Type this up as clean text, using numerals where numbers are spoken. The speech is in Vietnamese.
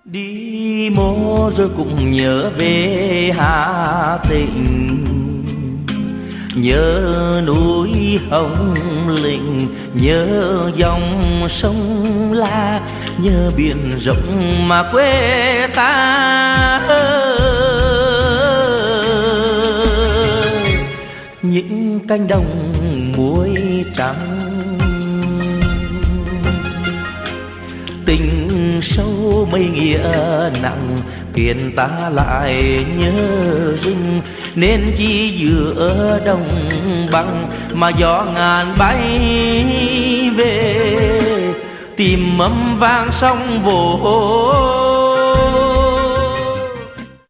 Đi mô rồi cũng nhớ về Hà Tĩnh, nhớ núi Hồng Lĩnh, nhớ dòng sông La, nhớ biển rộng mà quê ta. Những cánh đồng muối trắng, tình sâu mây nghĩa nặng, khiến ta lại nhớ rừng. Nên chỉ giữa đồng bằng mà gió ngàn bay về, tìm mâm vang sông vỗ